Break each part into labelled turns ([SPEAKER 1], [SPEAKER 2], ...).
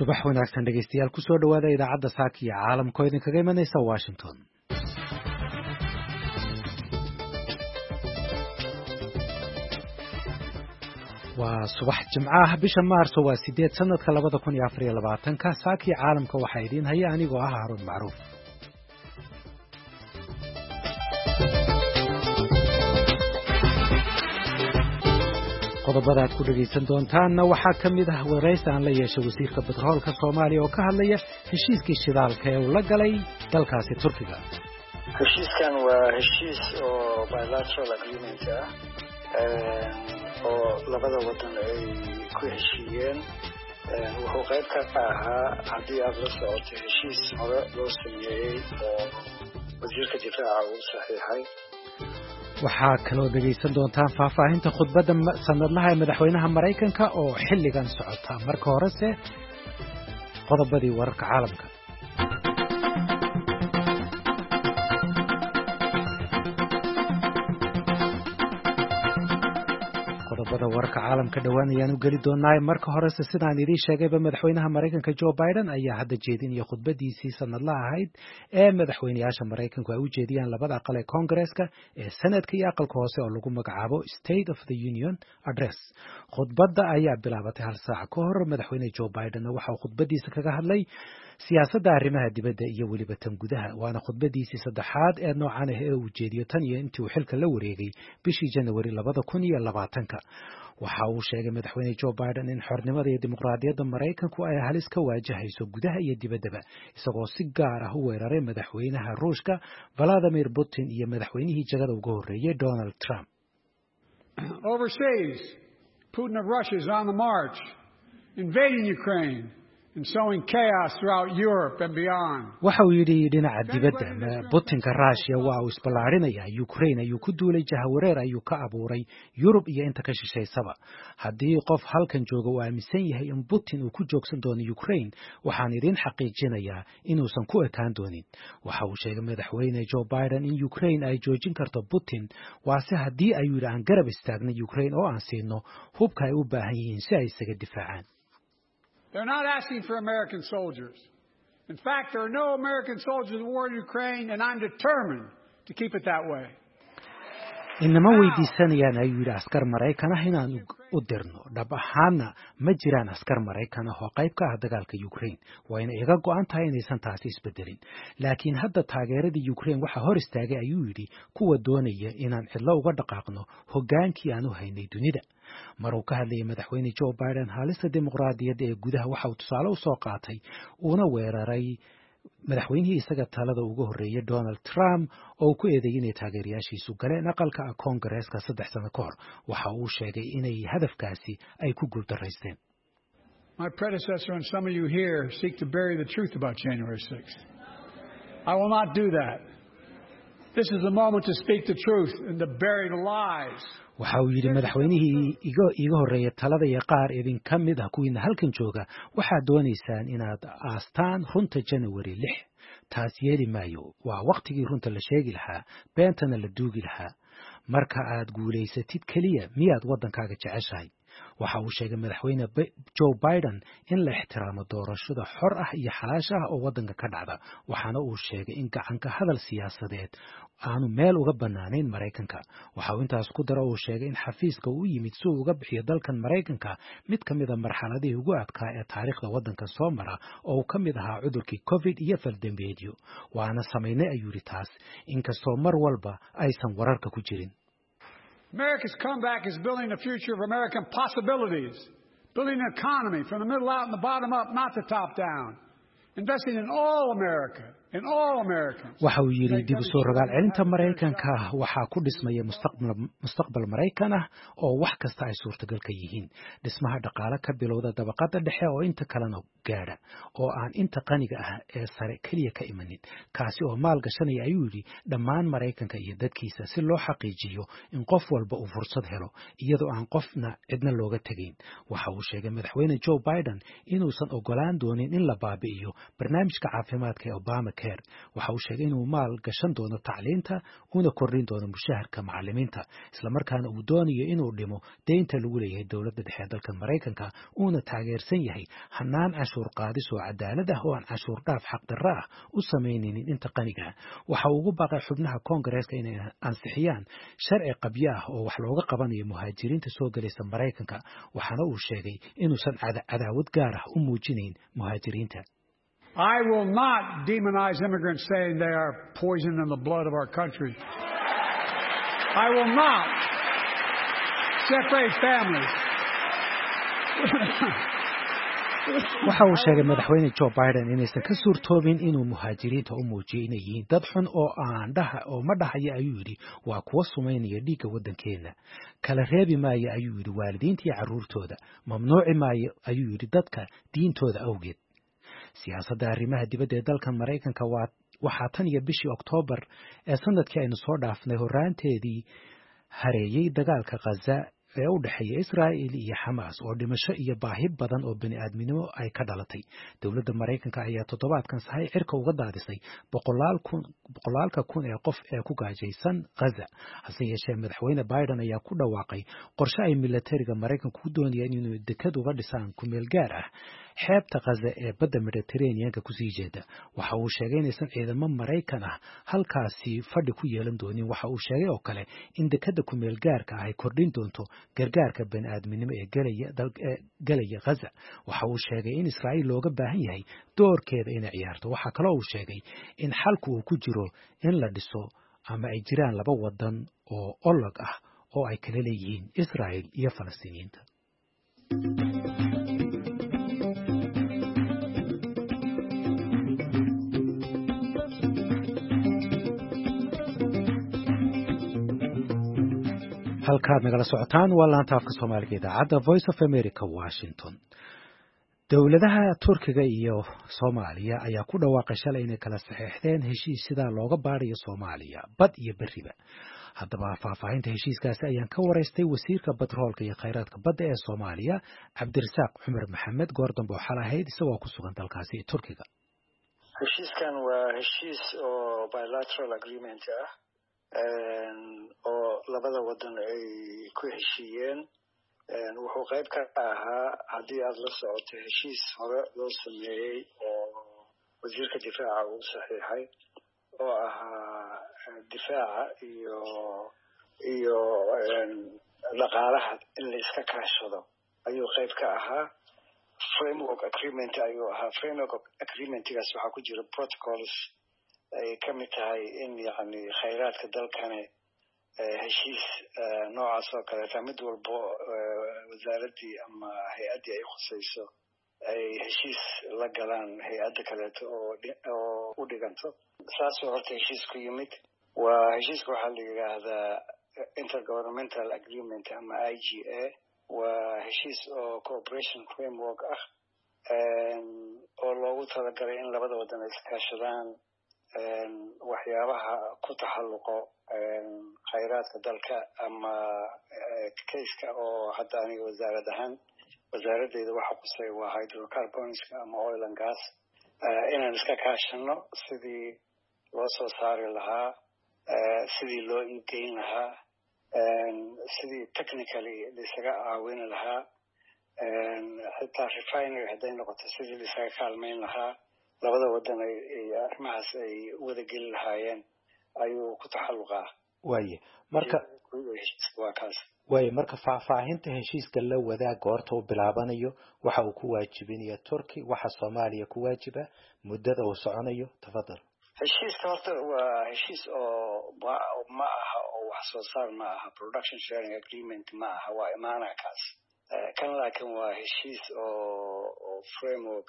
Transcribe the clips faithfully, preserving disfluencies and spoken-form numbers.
[SPEAKER 1] subax wanaagsan dhegeystayaal ku soo dhawaada idaacadda saaka iyo caalamka oo idinkaga imanaysa Washington. waa subax jimcaha bisha Maarso waa sideed sanadka labada kun iyo afar iyo labaatanka. saaka iyo caalamka waxaa idiin haya anigoo ah Haroon Macruuf. qodobada aad ku dhageysan doontaanna waxaa ka mid ah waraysi aan la yeeshay wasiirka batroolka Soomaaliya oo ka hadlaya heshiiskii shidaalka ee uu la galay dalkaasi Turkiga.
[SPEAKER 2] heshiiskan waa heshiis oo bilateral agreement ah oo labada wadan ay ku heshiiyeen. wuxuu qayb ka ahaa haddii aad la socoto heshiis hore loo sameeyey oo wasiirka difaaca uu saxiixay.
[SPEAKER 1] waxaa kaloo dhegaysan doontaan faahfaahinta khudbadda sanadlaha ee madaxweynaha Maraykanka oo xilligan socota. marka horese qodobadii wararka caalamka. qodobada wararka caalamka dhawaan ayaan u geli doonaa. marka horese sidaan idin sheegayba madaxweynaha Maraykanka Joe Biden ayaa hadda jeedinaya khudbadiisii sanadlaha ahayd ee madaxweynayaasha Maraykanku ay u jeediyaan labada aqal ee Congress-ka ee Senate-ka iyo aqalka hoose oo lagu magacaabo State of the Union Address. khudbadda ayaa bilaabatay hal saac ka hor. madaxweyne Joe Biden waxa uu khudbadiisa kaga hadlay siyaasadda arrimaha dibadda iyo weliba tan gudaha. waana khudbadiisii saddexaad ee noocan ah ee uu jeediyo tan iyo intii uu xilka la wareegay bishii January labada kun iyo labaatanka. waxa uu sheegay madaxweyne Joe Biden in xornimada iyo dimuqraadiyadda Maraykanku ay halis ka waajahayso gudaha iyo dibaddaba, isagoo si gaar ah u weeraray madaxweynaha Ruushka Vladimir Putin iyo madaxweynihii jagada uga horreeyay Donald Trump.
[SPEAKER 3] Overseas, Putin of Russia is on the march, invading Ukraine and sowing chaos throughout Europe and beyond.
[SPEAKER 1] waxa uu yidhi dhinaca dibadda Putinka Russia waa uu isballaarinayaa Ukraine ayuu ku duulay, jahawareer ayuu ka abuuray Yurub iyo inta ka shisheysaba. haddii qof halkan jooga uu aaminsan yahay in Putin uu ku joogsan doono Ukraine, waxaan idin xaqiijinayaa inuusan ku ekaan doonin. waxa uu sheegay madaxweyne Joe Biden in Ukraine ay joojin karto Putin, waase haddii ay yidhi aan garab istaagno Ukraine oo aan siino hubka ay u baahan yihiin si ay isaga difaacaan.
[SPEAKER 3] They're not asking for American soldiers. In fact, there are no American soldiers in the war in Ukraine, and I'm determined to keep it that way.
[SPEAKER 1] inama weydiisanayaan ayuu yidhi askar Maraykan ah inaan u dirno. dhab ahaana ma jiraan askar Maraykan ah oo qayb ka ah dagaalka Ukraine. wayna iga go'an tahay inaysan taasi isbedelin. laakiin hadda taageeradii Ukraine waxaa hor istaagay ayuu yidhi kuwa doonaya inaan cidlo uga dhaqaaqno hoggaankii aan u haynay dunida. mar uu ka hadlayay madaxweyne Joe Biden halista dimuqraadiyadda ee gudaha, waxa uu tusaale u soo qaatay uuna weeraray madaxweynihii isaga talada uga horreeyay Donald Trump oo ku eedeeyay inay taageerayaashiisu galeen aqalka Congress-ka saddex sano ka hor. waxa uu sheegay inay hadafkaasi ay ku guuldarraysteen.
[SPEAKER 3] My predecessor and some of you here seek to bury the truth about January sixth. I will not do that. This is the moment to speak the truth and to bury the lies.
[SPEAKER 1] waxa uu yidhi madaxweynihii iga iga horreeyay talada iyo qaar idinka mid ah kuwiina halkan jooga, waxaad doonaysaan inaad aastaan runta January lix. taas yeeli maayo. waa waqtigii runta la sheegi lahaa, beentana la duugi lahaa. marka aad guulaysatid keliya miyaad waddankaaga jeceshahay. waxa uu sheegay madaxweyne Joe Biden in la ixtiraamo doorashada xor ah iyo xalaash ah oo waddanka ka dhacda. waxaana uu sheegay in gacanka hadal siyaasadeed aanu meel uga bannaanayn Maraykanka. waxa uu intaas ku daro uu sheegay in xafiiska uu yimid si uu uga bixiyo dalkan Maraykanka mid ka mid a marxaladihii ugu adkaa ee taariikhda waddanka soo mara, oo uu ka mid ahaa cudurkii COVID iyo faldambeedyo. waana samaynay ayuu yidhi taas, inkastoo mar walba aysan wararka ku jirin.
[SPEAKER 3] America's comeback is building the future of American possibilities, building an economy from the middle out and the bottom up, not the top down, investing in all America.
[SPEAKER 1] waxa uu yidhi dib u soo rogaal celinta Maraykanka waxaa ku dhismaya mustaqbal mustaqbal Maraykan ah oo wax kasta ay suurtagal ka yihiin. dhismaha dhaqaale ka bilowda dabaqada dhexe oo inta kalena gaadha, oo aan inta qaniga ah ee sare kaliya ka imanin, kaasi oo maal gashanaya ayuu yidhi dhammaan Maraykanka iyo dadkiisa si loo xaqiijiyo in qof walba uu fursad helo iyadoo aan qofna cidna looga tegayn. waxa uu sheegay madaxweyne Joe Biden inuusan ogolaan doonin in la baabi'iyo barnaamijka caafimaadka ee Obama Care waxa uu sheegay inuu maal gashan doono tacliinta una kordhin doono mushaharka macallimiinta isla markaana uu doonayo inuu dhimo deynta lagu leeyahay dowladda dhexe dalka Mareykanka uuna taageersan yahay hanaan cashuur qaadis oo cadaalad ah oo aan cashuur dhaaf xaq darro ah u sameynaynin inta qaniga waxa uu ugu baaqay xubnaha Koongareeska inay ansixiyaan sharci qabyo ah oo wax looga qabanayo muhaajiriinta soo galaysa Mareykanka waxaana uu sheegay inuusan cadaawad gaar ah u muujinayn muhaajiriinta.
[SPEAKER 3] I will not demonize immigrants saying they are poison in the blood of our country. I will not separate families.
[SPEAKER 1] waxa uu sheegay madaxweyne Joe Biden inaysan ka suurtoobin inuu muhaajiriinta u muujiyo inay yihiin dad xun oo aan dhaha oo ma dhahaya ayuu yidhi waa kuwa sumaynaya dhiigga waddankeena kala reebi maayo ayuu yidhi waalidiinta iyo carruurtooda mamnuuci maayo ayuu yidhi dadka diintooda awgeed. siyaasadda arrimaha dibadda ee dalka Mareykanka waa waxaa tan iyo bishii Oktoobar ee sanadkii aynu soo dhaafnay horaanteedii hareeyay dagaalka Gaza ee u dhaxeeya Israa'iil iyo Xamaas oo dhimasho iyo baahi badan oo bini'aadminimo ay ka dhalatay. Dowladda Mareykanka ayaa toddobaadkan sahay cirka uga daadisay boqolaal kun boqolaalka kun ee qof ee ku gaajaysan Gaza. hase yeeshee madaxweyne Biden ayaa ku dhawaaqay qorshe ay militariga Mareykanku ku doonayaan inuu dekad uga dhisaan ku meel gaar ah xeebta Gaza ee badda Mediterranean-ka ku sii jeeda. waxa uu sheegay inaysan ciidamo Mareykan ah halkaasi fadhi ku yeelan doonin. waxa uu sheegay oo kale in dekada ku meel gaarka ah ay kordhin doonto gargaarka bani'aadminimo ee galaya galaya Gaza. waxa uu sheegay in Israa'iil looga baahan yahay doorkeeda inay ciyaarto. waxa kale oo uu sheegay in xalku uu ku jiro in la dhiso ama ay jiraan laba wadan oo olog ah oo ay kala leeyihiin Israa'iil iyo Falastiiniyiinta. halkaad nagala socotaan waa laanta afka Soomaaliga idaacadda Voice of America Washington. dowladaha Turkiga iyo Soomaaliya ayaa ku dhawaaqay shalay inay kala saxeexdeen heshiis sida looga baarayo Soomaaliya bad iyo bariba. haddaba faahfaahinta heshiiskaasi ayaan ka wareystay wasiirka batroolka iyo kheyraadka badda ee Soomaaliya Cabdirasaaq Cumar Maxamed goordambe oo xalahayd isagoo ku sugan dalkaasi Turkiga.
[SPEAKER 2] heshiiskan waa heshiis oo bilateral agreement ah oo labada wadan ay ku heshiiyeen. wuxuu qayb ka ahaa haddii aad la socoto heshiis hore loo sameeyey oo wasiirka difaaca uu saxiixay oo ahaa difaaca iyo iyo dhaqaalaha in la iska kaashado ayuu qayb ka ahaa. framework agreement ayuu ahaa. framework agreementgaas waxaa ku jira protocols ay ka mid tahay in yacni khayraadka dalkani heshiis noocaas oo kaleeta mid walbo wasaaraddii ama hay-addii ay khusayso ay heshiis la galaan hay-adda kaleeto oo oo u dhiganto. saasoo horta heshiisku yimid. waa heshiiska waxaa la yidhaahdaa intergovernmental agreement ama I G A. waa heshiis oo cooperation framework ah oo loogu talagalay in labada wadan ay iskaashadaan waxyaabaha ku taxalluqo khayraadka dalka ama kayska oo hadda aniga wasaarad ahaan wasaaraddeeda waxa qusay waa hydrocarbonska ama oil and gas inaan iska kaashano sidii loo soo saari lahaa sidii loo iibgeyn lahaa sidii technically laisaga caawin lahaa xitaa refinery hadday noqoto sidii laisaga kaalmayn lahaa labada wadan ay arrimahaas ay wada geli lahaayeen ayuu ku taxalluqaa.
[SPEAKER 1] waaye marka
[SPEAKER 2] waa kaas
[SPEAKER 1] waaye marka faahfaahinta heshiiska la wadaag goorta uu bilaabanayo waxa uu ku waajibinaya Turki waxa Soomaaliya ku waajiba muddada uu soconayo tafadal.
[SPEAKER 2] heshiiska horta waa heshiis oo ma aha oo wax soo saar ma aha production sharing agreement ma aha waa imaanaa kaas. kan laakiin waa heshiis oo framework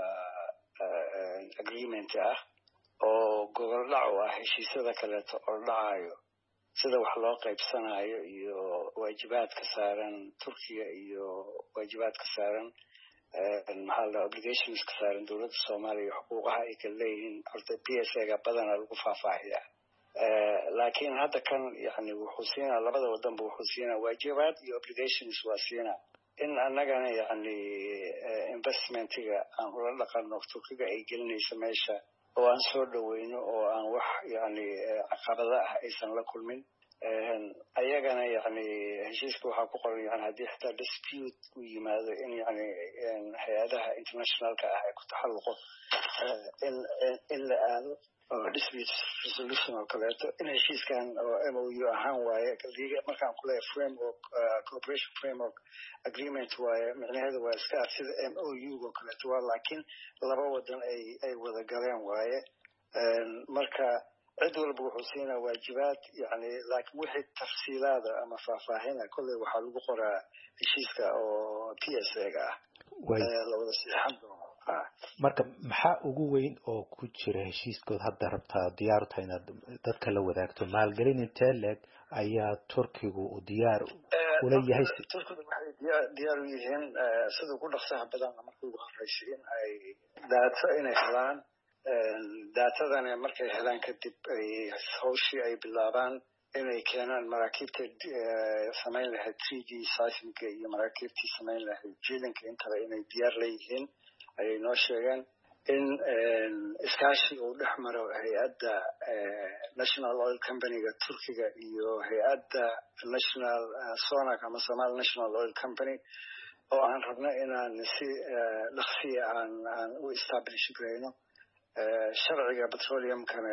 [SPEAKER 2] agreement ah oo gobol dhac u ah heshiisyada kaleeto oo dhacayo sida wax loo qaybsanayo iyo waajibaadka saaran Turkiga iyo waajibaadka saaran maxaa la obligations ka saaran dowladda Soomaaliya xuquuqaha ay ka leeyihiin horta P S A ga badanaa lagu faahfaahiyaa. laakiin hadda kan yani wuxuu siinaa labada wadanba wuxuu siinaa waajibaad iyo obligations waa siinaa in annagana yani investmentiga aan ula dhaqano Turkiga ay gelinayso meesha oo aan soo dhaweyno oo aan wax yani caqabada ah aysan la kulmin ayagana yani heshiiska waxaa ku qoran yani haddii xitaa dispute u yimaado in yani hay-adaha internationalka ah ay ku taxalluqo in in la aado oo dispute resolution oo kaleeto in heshiiskan oo M O U ahaan waaye markaan ku leeyahay framework cooperation framework agreement waaye micnaheedu waa iska sida M O U oo kaleeto waa laakiin laba wadan ay ay wada galeen waaye marka cid walba wuxuu siinaa waajibaad yani laakiin wixii tafsiilaada ama faahfaahina kolley waxaa lagu qoraa heshiiska oo P S A-ga ah labada saxan
[SPEAKER 1] marka maxaa ugu weyn oo ku jira heshiiskood hadda rabtaa diyaar tahay inaad dadka la wadaagto maalgelin intee leeg ayaa Turkigu u diyaar u leeyahay
[SPEAKER 2] Turkigu waxay diyaar u yihiin sida ugu dhaqsaha badan markii ugu horeysay in ay data inay helaan datadana markay helaan kadib ay hawshii ay bilaabaan inay keenaan maraakiibta samayn lahayd three D seismic iyo maraakiibtii samayn lahayd jiidanka intaba inay diyaar leeyihiin ayay noo sheegeen in iskaashi uu dhex maro hay-adda national oil company-ga turkiga iyo hay-adda national sonac ama Somali national oil company oo aan rabno inaan si dhaqsiya aan aan u establish garayno sharciga petroleumkana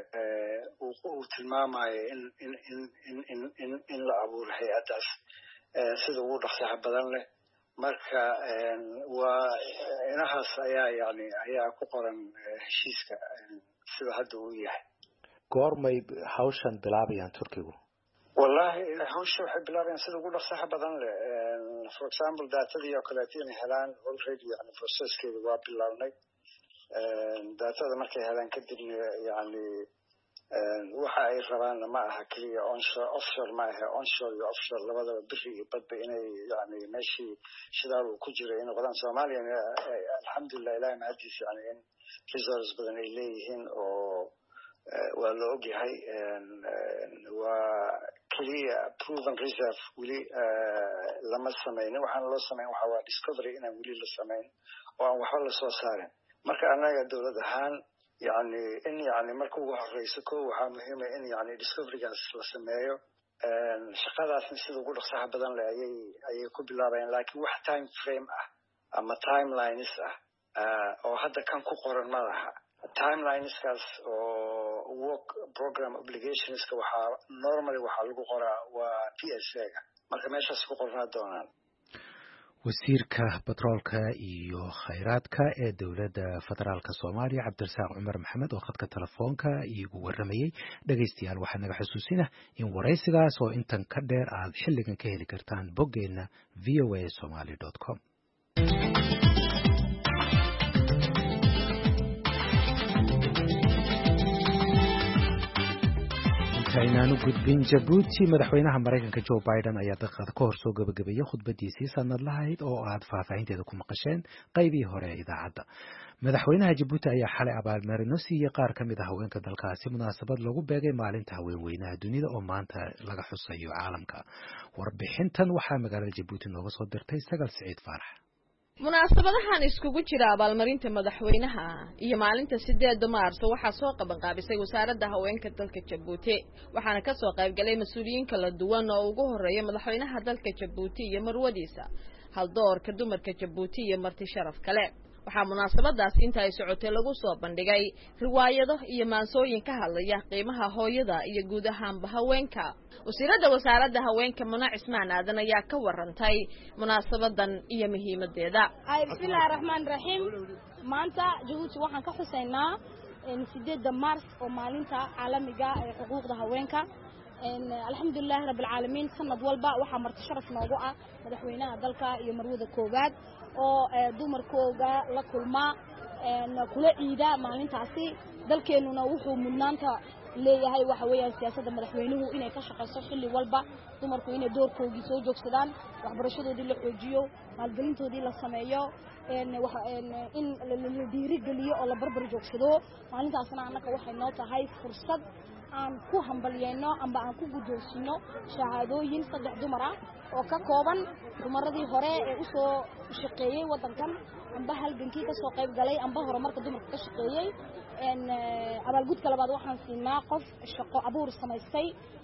[SPEAKER 2] uu tilmaamayo in in in in in in la abuuro hay-addaas sida ugu dhaqsaha badan leh marka waa inahaas ayaa yani ayaa ku qoran heshiiska sida hadda uu yahay
[SPEAKER 1] goormay hawshan bilaabayaan Turkigu
[SPEAKER 2] wallahi hawsha waxay bilaabayaan sida ugu dhaqsaha badan leh for example datadii oo kaleeto inay helaan already yani processkeedu waa bilaabnay datada markay helaan kadibna yani waxa ay rabaan ma aha kaliya onshore offshore ma aha onshore iyo offshore labadaba biri iyo badba inay yani meeshii shidaal uu ku jiro in noqdaan Soomaaliya alxamdulillah ilaahay mahadiis yani in resources badan ay leeyihiin oo waa la ogyahay waa kaliya proven reserve weli lama samaynin waxaan loo samayn waxa waa discovery inaan weli la samayn oo aan waxba la soo saarin marka anaga dawlad ahaan يعني إن يعني مركو الرئيس كو وحامهم إن يعني discovery جالس لسمايو شقادات نسيت أقول صح بدن لا أي أي كوبلا بين لكن واحد time frame أه أما time line إسه أو هذا كان كقرن ما لها time line إسكاس أو work program obligations كوحا normally وحلقو قرا و P S A مركو ماشى سكقرنا دونان
[SPEAKER 1] wasiirka batroolka iyo khayraadka ee dawladda federaalka Soomaaliya Cabdirasaaq Cumar Maxamed oo khadka telefoonka iigu waramayay dhageystayaal waxaan naga xusuusinaa in wareysigaas oo intan ka dheer aad xilligan ka heli kartaan boggeena v o a somali dot com aynaanu gudbin Jabuuti madaxweynaha Mareykanka Joe Biden ayaa daqiiqad ka hor soo gabagabeeyay khudbadiisii sanadlaha ahayd oo aad faahfaahinteeda ku maqasheen qaybihii hore ee idaacadda madaxweynaha Jabuuti ayaa xalay abaalmarino siiyay qaar ka mid ah haweenka dalkaasi munaasabad lagu beegay maalinta haweenweynaha dunida oo maanta laga xusayo caalamka warbixintan waxaa magaalada Jabuuti nooga soo dirtay Sagal Saciid Faarax
[SPEAKER 4] munaasabadahan iskugu jira abaalmarinta madaxweynaha iyo maalinta sideedda Maarso waxaa soo qaban qaabisay wasaaradda haweenka dalka Jabuuti waxaana ka soo qayb galay mas'uuliyiin kala duwan oo ugu horeeya madaxweynaha dalka Jabuuti iyo marwadiisa hal doorka dumarka Jabuuti iyo marti sharaf kale waxaa munaasabadaas inta ay socotay lagu soo bandhigay riwaayado iyo maansooyin ka hadlaya qiimaha hooyada iyo guud ahaanba haweenka wasiirada wasaaradda haweenka Muna Cismaan Aadan ayaa ka warantay munaasabadan iyo muhiimadeeda
[SPEAKER 5] ay bismillaahir rahmaanir rahiim maanta Jabuuti waxaan ka xusaynaa in sideedda Maars oo maalinta caalamiga ee xuquuqda haweenka in alxamdulillah rabbil caalamiin sanad walba waxa marti sharaf noogu ah madaxweynaha dalka iyo marwada koobaad oo dumarkooda la kulma kula ciida maalintaasi dalkeenuna wuxuu mudnaanta leeyahay waxa weeyaan siyaasadda madaxweynuhu inay ka shaqeyso xilli walba dumarku inay doorkoodii soo joogsadaan waxbarashadoodii la xoojiyo maalgelintoodii la sameeyo in la dhiirigeliyo oo la barbar joogsado maalintaasna annaka waxay noo tahay fursad aan ku hambalyeeno amba aan ku guddoonsino shahaadooyin saddex dumar ah oo ka kooban dumaradii hore ee u soo shaqeeyay wadankan amba halgankii ka soo qayb galay amba horumarka dumarka ka shaqeeyay een abaalgudka labaad waxaan siinaa qof shaqo abuur samaystay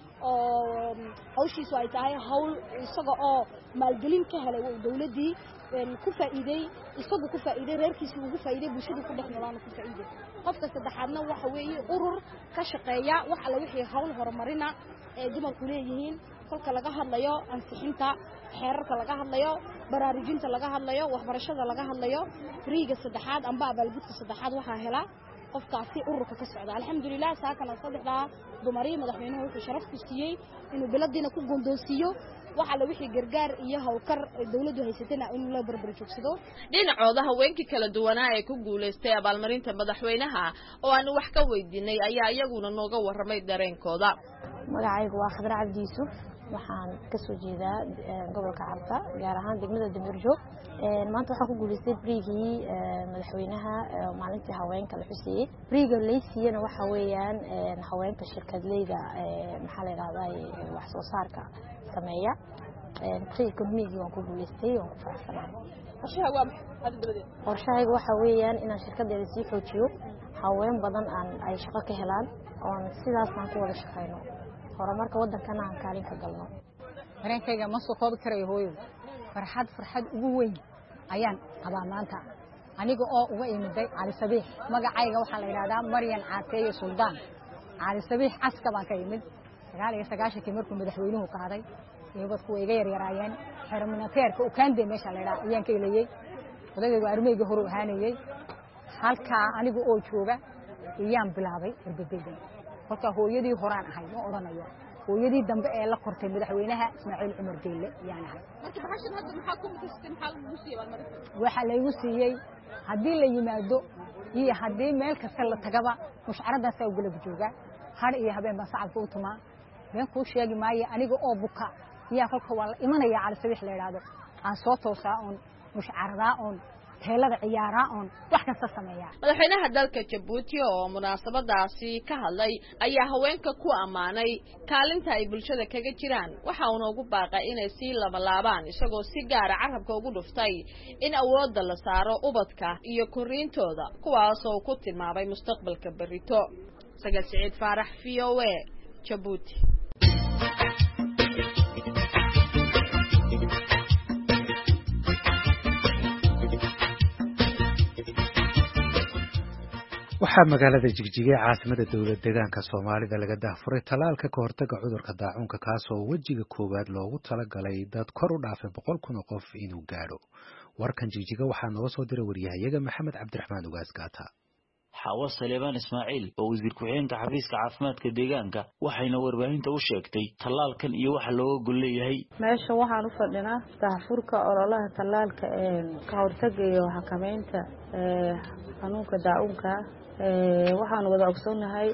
[SPEAKER 5] oo hawshiisu ay tahay hawl isaga oo maalgelin ka helay dawladii ku faa'iiday isagu ku faa'iiday reerkiisa ugu faa'iiday bulshada ku dhex noolaa ku faa'iiday qofka saddexaadna waxa weeye urur ka shaqeeya wax alla wixii hawl horumarina ee dumarku leeyihiin kolka laga hadlayo ansixinta xeerarka laga hadlayo baraarujinta laga hadlayo waxbarashada laga hadlayo riiga saddexaad amba abaalgudka saddexaad waxa hela qofkaasi ururka ka socda alxamdulillah saakana saddexda dumari madaxweynuhu wuxuu sharaf ku siiyay inuu biladina ku gondoosiyo waxa la wixii gargaar iyo hawlkar dawladdu haysatana in la barbar joogsado
[SPEAKER 4] dhinacooda haweenkii kala duwanaa ee ku guuleystay abaalmarinta madaxweynaha oo aan wax ka weydiinay ayaa iyaguna nooga waramay dareenkooda
[SPEAKER 6] magacaygu waa Khadra Cabdi Yuusuf waxaan ka soo jeedaa gobolka Carta gaar ahaan degmada Damirjoog ee maanta waxa ku guuleystay brigii madaxweynaha maalintii haweenka la xusiyay briga leysiyana waxa weeyaan haweenka shirkadleyda maxaa la yiraahdaa wax soo saarka sameeya ee economiga waan ku guuleystay waan ku faraxsanahay
[SPEAKER 4] qorshaha waa hada dabadeed
[SPEAKER 6] qorshahaygu waxa weeyaan inaan shirkadeeda sii xoojiyo haween badan aan ay shaqo ka helaan oo sidaas aan ku wada shaqeyno horumarka wadankana aan kaalin ka galno
[SPEAKER 7] dareenkayga ma soo koobi karayo hooyo farxad farxad ugu weyn ayaan qabaa maanta aniga oo uga imiday Cali Sabiix magacayga waxa la yiraahdaa Maryan Caateeye Suldaan Cali Sabiix aska baan ka imid sagaal iyo sagaashan markuu madaxweynuhu qaaday iyadoo way iga yar yaraayeen xirminateerka u kaande meesha la yiraahdo ayaan ka ilayay odayga armeyga hore u haanayay halka aniga oo jooga iyaan bilaabay arbabeyda halka hooyadii horaan ahay ma oranayo hooyadii dambe ee la qortay madaxweynaha Ismaaciil Cumar Geelle ayaan ahay
[SPEAKER 4] markii baxashan hadda maxaa ku mutastay maxaa lagu siiyay abaalmarinta
[SPEAKER 7] waxa la igu siiyay hadii la yimaado iyo hadii meel kasta la tagaba mushcaradaas ay galab jooga har iyo habeen ba sacabka u tumaa been ku sheegi maayo aniga oo buka iyo kolka waa la imanaya Cali Sabiix la yiraahdo aan soo toosaa on mushcarada on heelada ciyaara on wax kasta sameeyaa
[SPEAKER 4] madaxweynaha dalka Djibouti oo munaasabadaasi ka hadlay ayaa haweenka ku amaanay kaalinta ay bulshada kaga jiraan waxa uu ugu baaqay inay si laba laabaan isagoo si gaar ah carabka ugu dhuftay in awoodda la saaro ubadka iyo koriintooda kuwaas oo ku tilmaamay mustaqbalka berito Sagal Saciid Faarax V O A Djibouti
[SPEAKER 1] waxaa magaalada Jigjiga caasimada dawlad deegaanka Soomaalida laga daafuray talaalka ka hortagga cudurka daacuunka kaas oo wajiga koowaad loogu talagalay dad kor u dhaafay boqol kun oo qof inuu gaadho warkan Jigjiga waxaa noo soo diray wariyahayaga Maxamed Cabdiraxmaan Ugaas Gaata
[SPEAKER 8] Xawa Saleebaan Ismaaciil oo wasiir ku-xigeenka xafiiska caafimaadka deegaanka waxayna warbaahinta u sheegtay talaalkan iyo waxa looga gol leeyahay
[SPEAKER 9] meesha waxaan u fadhinaa daahfurka ololaha talaalka ee ka hortagga iyo xakameynta ee xanuunka daacuunka ee waxaan wada ogsoonahay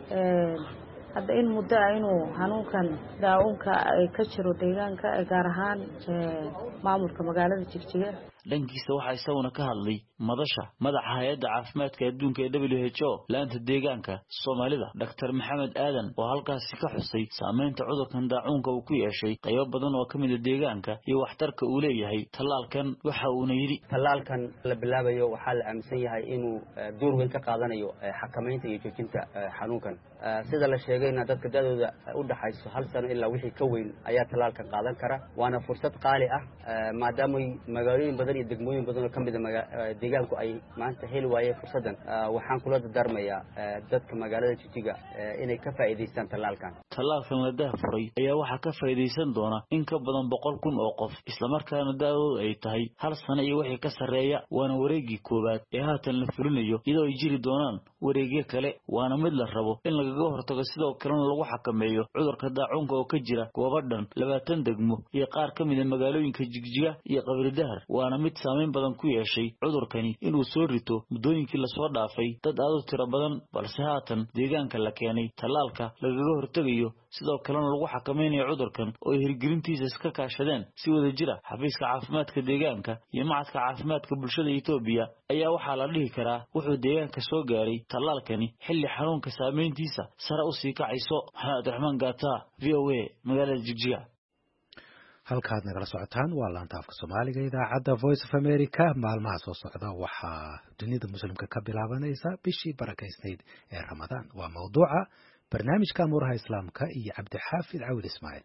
[SPEAKER 9] ee hadda in muddo ah inuu xanuunkan daacuunka ay ka jiro deegaanka gaar ahaan ee maamulka magaalada Jigjiga
[SPEAKER 8] dhankiisa waxa isaguna ka hadlay madasha madaxa hay'adda caafimaadka adduunka ee W H O laanta deegaanka Soomaalida Doctor Maxamed Aadan oo halkaas ka xusay saameynta cudurkan daacuunka uu ku yeeshay qaybo badan oo kamid ah deegaanka iyo waxtarka uu leeyahay talaalkan waxa uu yiri
[SPEAKER 10] talaalkan la bilaabayo waxa la aaminsan yahay inuu door weyn ka qaadanayo xakameynta iyo joojinta xanuunkan sida la sheegayna dadka dadooda u dhaxayso hal sano ilaa wixii ka weyn ayaa talaalkan qaadan kara waana fursad qaali ah maadaama magaalooyin badan iyo degmooyin badan oo kamid ah deegaanku ay maanta heli waayeen fursadan waxaan kula dardaarmayaa dadka magaalada Jigjiga inay ka faa'iideystaan talaalkan
[SPEAKER 8] talaalkan la daafuray ayaa waxa ka faa'iideysan doona in ka badan boqol kun oo qof isla markaana daawadu ay tahay hal sano iyo wixii ka sareeya waana wareegii koobaad ee haatan la fulinayo iyadoo ay jiri doonaan wareegyo kale waana mid la rabo in laga hortago sidoo kale lagu xakameeyo cudurka daacuunka oo ka jira goobadhan labaatan degmo iyo qaar kamid ah magaalooyinka Jigjiga iyo Qabirdahar waana mid saameyn badan ku yeeshay cudurkani inuu soo rito muddooyinkii la soo dhaafay dad aad u tiro badan balse haatan deegaanka la keenay talaalka laga hortagayo sidoo kale lagu xakameynayo cudurkan oo hirgelintiisa iska kaashadeen si wada jira xafiiska caafimaadka deegaanka iyo macadka caafimaadka bulshada Itoobiya ayaa waxa la dhihi karaa wuxuu deegaanka soo gaaray talaalkani xilli xanuunka saameyntiisa sare u sii kacayso Maxamed Raxmaan Gaata V O A magaalada Jigjiga
[SPEAKER 1] halkaad nagala socotaan waa laanta afka soomaaliga idaacadda voice of america. maalmaha soo socda waxaa dunida muslimka ka bilaabanaysa bishii barakaysnayd ee ramadaan. waa mawduuca barnaamijka amuuraha islaamka iyo cabdixaafid cawil ismaaciil.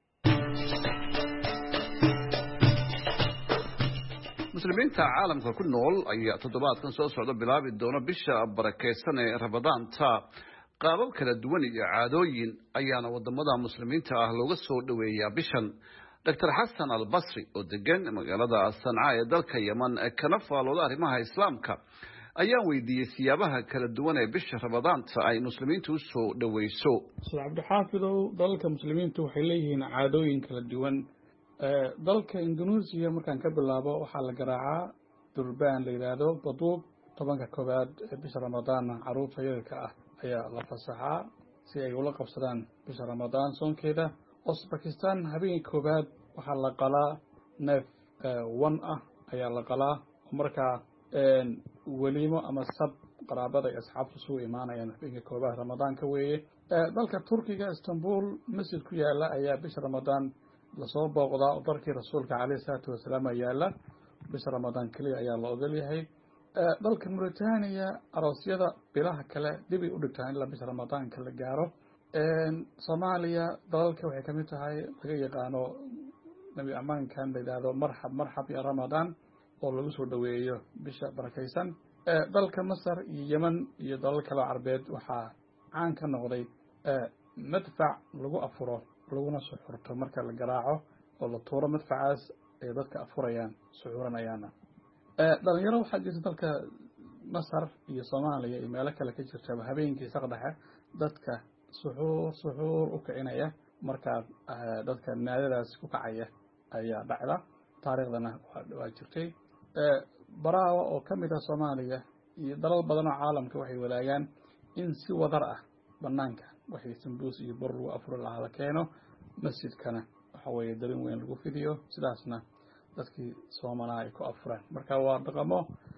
[SPEAKER 11] muslimiinta caalamka ku nool ayaa toddobaadkan soo socda bilaabi doona bisha barakaysan ee ramadaanta. qaabab kala duwan iyo caadooyin ayaana wadamada muslimiinta ah looga soo dhaweeyaa bishan. doctor xasan albasri oo degan magaalada sanca ee dalka yeman kana faalooda arrimaha islaamka ayaan weydiiyey siyaabaha kala duwan ee bisha ramadaanta ay muslimiintu u soo dhaweyso.
[SPEAKER 12] sheekh cabdixaafidow, dalalka muslimiintu waxay leeyihiin caadooyin kala duwan. dalka indonesia markaan ka bilaabo waxaa la garaacaa durbaan la yidhaahdo baduub. tobanka koobaad ee bisha ramadaanna caruurta yararka ah ayaa la fasaxaa si ay ula qabsadaan bisha ramadaan soonkeeda. Uzbekistan habeenkii koobaad waxaa la qalaa neef wan ah ayaa la qalaa markaa weliimo ama sab qaraabada iyo asxaabtu suu imaanayaan habeenkii koobaad ramadaanka weeye. dalka turkiga istanbul masjid ku yaala ayaa bisha ramadaan lasoo booqdaa. darkii rasuulka caleyhi salaatu wasalaam yaala bisha ramadaan keliya ayaa la ogol yahay. dalka Mauritania aroosyada bilaha kale dib ay u dhigtaan ilaa bisha ramadaanka la gaaro. Soomaaliya dalalka waxay kamid tahay laga yaqaano nabi amaankan la yidhaahdo marxab marxab ya ramadaan oo lagu soo dhaweeyo bisha barakaysan. dalka Masar iyo Yemen iyo dalal kale carbeed waxaa caan ka noqday madfac lagu afuro laguna suxurto marka la garaaco oo la tuuro madfacaas ay dadka afurayaan suxuranayaana. dhalinyaro waxaa jirta dalka Masar iyo Soomaaliya iyo meelo kale ka jirta habeenkii saqdaxa dadka suxuur suxuur u kicinaya markaa dadka naadadaas ku kacaya ayaa dhacda. taariikhdana waa jirtay. baraawo oo ka mid ah Soomaaliya iyo dalal badan oo caalamka waxay wadaagaan in si wadar ah banaanka waxay sambuus iyo bur lagu afuro la keeno masjidkana waxa weeye darin weyn lagu fidiyo sidaasna dadkii Soomaaliya ay ku afuraan. marka waa dhaqamo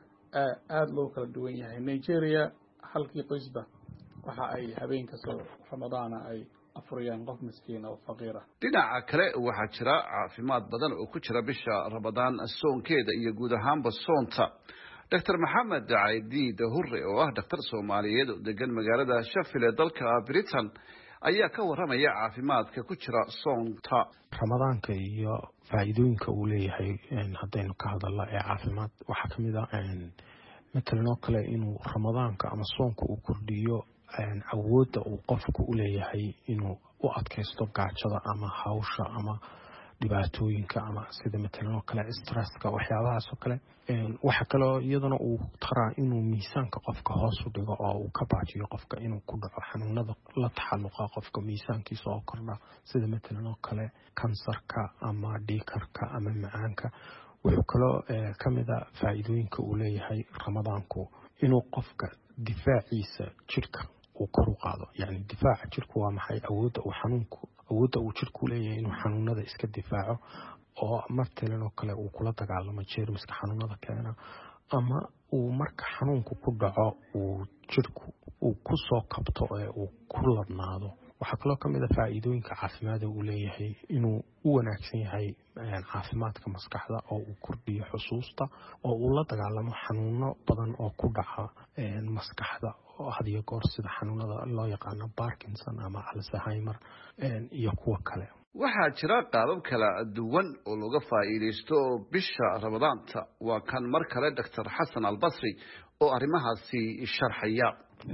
[SPEAKER 12] aad loo kala duwan yahay. Nigeria halkii qoysba waxa ay habeenka soo ramadaana ay afuriyaan qof miskiin oo faqiir ah.
[SPEAKER 11] dhinaca kale waxaa jira caafimaad badan oo ku jira bisha ramadaan soonkeeda iyo guud ahaanba soonta. doctor maxamed caydiid hurre oo ah dhakhtar Soomaaliyeed oo degan magaalada Sheffield ee dalka Britain ayaa ka waramaya caafimaadka ku jira soonta.
[SPEAKER 13] ramadaanka iyo faa'iidooyinka uu leeyahay haddaynu ka hadalno ee caafimaad waxaa ka mid ah matalan oo kale inuu ramadaanka ama soonka uu kordhiyo awoodda uu qofku u leeyahay inuu u adkaysto gaajada ama hawsha ama dhibaatooyinka ama sida matalan oo kale stresska waxyaabahaas oo kale. waxa kale iyadana uu taraa inuu miisaanka qofka hoos u dhigo oo uu ka baajiyo qofka inuu ku dhaco xanuunada la taxalluqa qofka miisaankiisa oo kordha sida matalan oo kale kansarka ama dhiikarka ama macaanka. wuxuu kaloo ka mid ah faa'iidooyinka uu leeyahay ramadaanku inuu qofka difaaciisa jirka uu kor u qaado. yani difaaca jirku waa maxay? awoodda uu xanuunku awoodda uu jirku leeyahay inuu xanuunada iska difaaco oo matalan oo kale uu kula dagaalamo jeermiska xanuunada keena ama uu marka xanuunku ku dhaco uu jirku uu ku soo kabto ee uu ku ladnaado. waxaa kaloo ka mid ah faa'iidooyinka caafimaadka uu leeyahay inuu u wanaagsan yahay caafimaadka maskaxda oo uu kordhiyo xusuusta oo uu la dagaalamo xanuuno badan oo ku dhaca maskaxda oo had iyo goor sida xanuunada loo yaqaano Parkinson ama Alzheimer iyo kuwa kale.
[SPEAKER 11] waxaa jira qaabab kala duwan oo looga faa'iideysto bisha ramadaanta. waa kan mar kale doctor xasan albasri oo arrimahaasi sharxaya.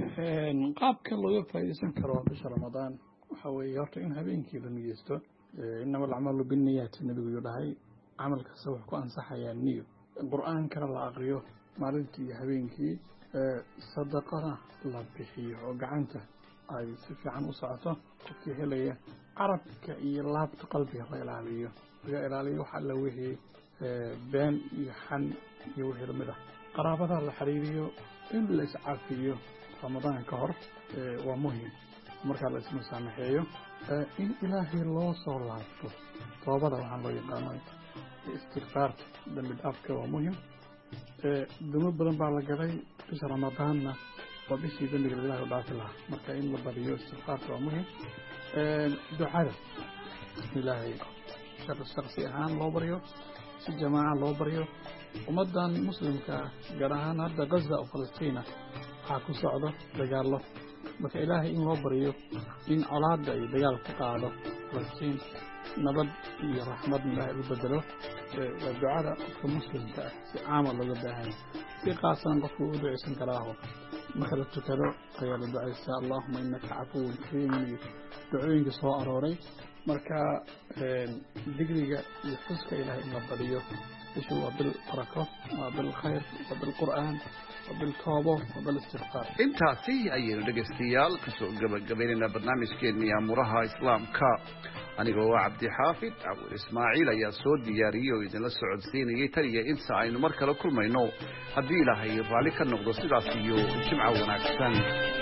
[SPEAKER 12] qaabka looga faa'iideysan karo bisha ramadaan waxa weeye horta in habeenkii la niyeysto. inama alacmaalu binniyaati nabigu yuu dhahay camal kasta wuxuu ku ansaxayaa niyo. qur-aankana la aqriyo maalintii iyo habeenkii. sadaqana la bixiyo oo gacanta ay si fiican u socoto. qofkii helaya carabka iyo laabta qalbiga la ilaaliyo laga ilaaliyo waxa la wixii been iyo xan iyo wixii lamid ah. qaraabada la xiriiriyo in la iscaafiyo ramadaan ka hor waa muhiim. marka la isma saamaxeeyo in ilaahay loo soo laabto toobada waxaan loo yaqaano istighfaarka dambi dhaafka waa muhiim. dunuub badan baa la galay bisha ramadaanna waa bishii dambiga ilaahay u dhaafi lahaa. marka in la badiyo istighfaarka waa muhiim. ducada ilaahay shakhsi ahaan loo baryo si jamaaca loo baryo ummadan muslimka gaar ahaan hadda Gaza oo Falastiin waxaa ku socdo dagaallo marka ilaahay in loo baryo in colaadda iyo dagaal ka qaado Falastiin nabad iyo raxmad ilaahay u bedelo waa ducada qofka muslimka si caam ah looga baahan si qaasan qofku u duceysan karaa marka la tukado ayaa la duceysaa Allahumma innaka cafuwun kariimun ducooyinka soo arooray marka digriga iyo xuska ilaahay in la badiyo ishu waa bil barako waa bil khayr waa bil qur'aan waa bil toobo waa bil istighfar
[SPEAKER 11] intaasi ayaynu dhegeystayaal kasoo gabagabeynayna barnaamijkeennii amuraha islaamka anigoo waa cabdi xaafid cabdi ismaaciil ayaa soo diyaariyay oo idinla socodsiinayay tan iyo inta aynu mar kale kulmayno haddii ilaahay raalli ka noqdo sidaas iyo jimco wanaagsan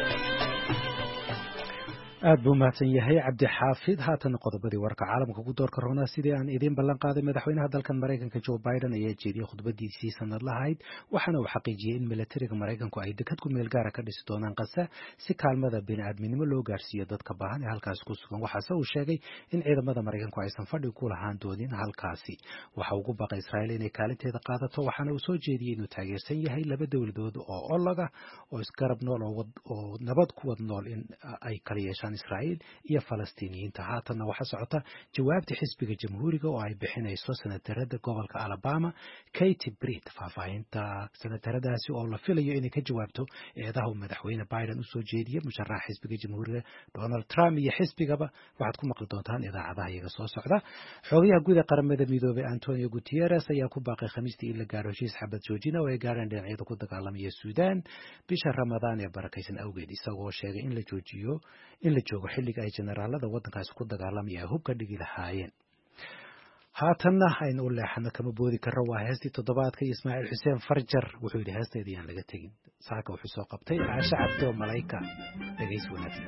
[SPEAKER 1] aad buu mahadsan yahay cabdi xaafid haatan qodobadii warka caalamka ku doorka roonaa sidii aan idin ballan qaaday madaxweynaha dalkan Mareykanka Joe Biden ayaa jeediyay khudbadiisii sanad lahayd waxaana uu xaqiijiyay in militariga Mareykanku ay dekad ku meel gaar ah ka dhisi doonaan Gaza si kaalmada bini'aadminimo loo gaarsiiyo dadka baahan ee halkaas ku sugan waxaase uu sheegay in ciidamada Mareykanku aysan fadhi ku lahaan doonin halkaasi waxa uu ugu baaqay Israa'iil inay kaalinteeda qaadato waxaana uu soo jeediyay inuu taageersan yahay laba dawladood oo olaga oo isgarab nool oo nabad ku wada nool in ay kala yeeshaan Israa'iil iyo Falastiiniyiinta haatan waxa socota jawaabta xisbiga jamhuuriga oo ay bixinayso senatarada gobolka Alabama Katie Britt faahfaahinta senataradaasi oo la filayo inay ka jawaabto eedaha madaxweyne Biden u soo jeediyay musharaxa xisbiga jamhuuriga Donald Trump iyo xisbigaba waxaad ku maqli doontaan idaacadaha iyaga soo socda xogayaha guud ee qaramada midoobay Antonio Guterres ayaa ku baaqay Khamiistii in la gaaro heshiis xabad joojin oo ay gaareen dhinacyada ku dagaalamaya Suudaan bisha Ramadaan ee barakaysan awgeed isagoo sheegay in la joojiyo in la joogo xilliga ay generaalada waddankaasi ku dagaalamaya hubka dhigi lahaayeen haatanna aynu u leexano kama boodi karo waa heestii toddobaadka iyo Ismaaciil Xuseen Farjar wuxuu yidhi heesteedii aan laga tegin saaka wuxuu soo qabtay caasha cabdi oo malayka dhegays wanaagsan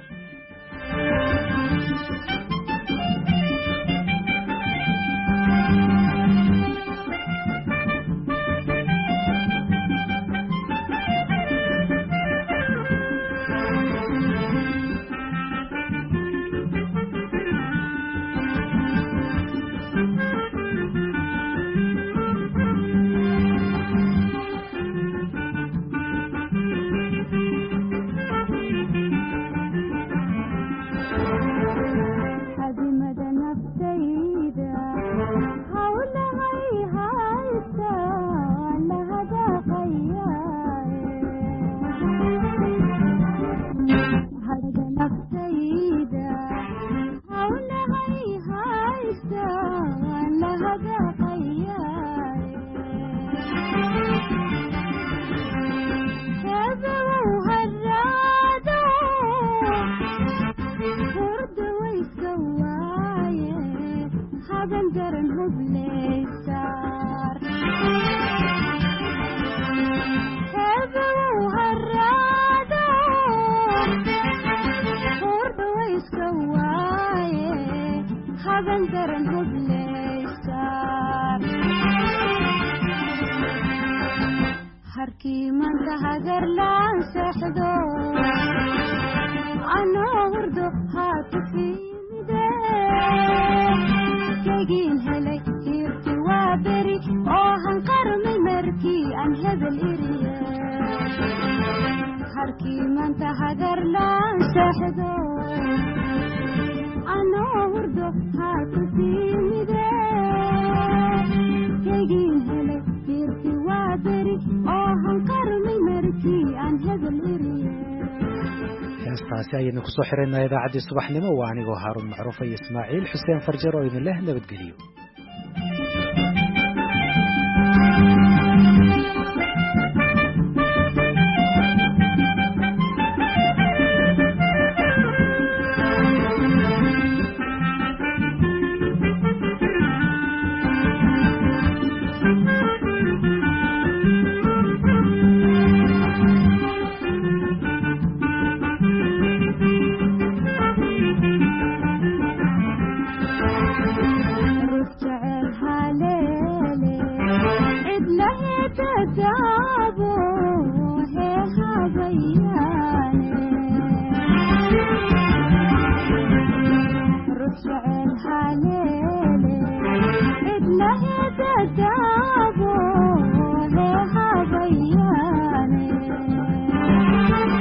[SPEAKER 1] ayaynu kusoo xirayna idaacadii subaxnimo waa anigoo Haarun Macruuf iyo Ismaaciil Xuseen Farjar oo idin leh nabadgeliyo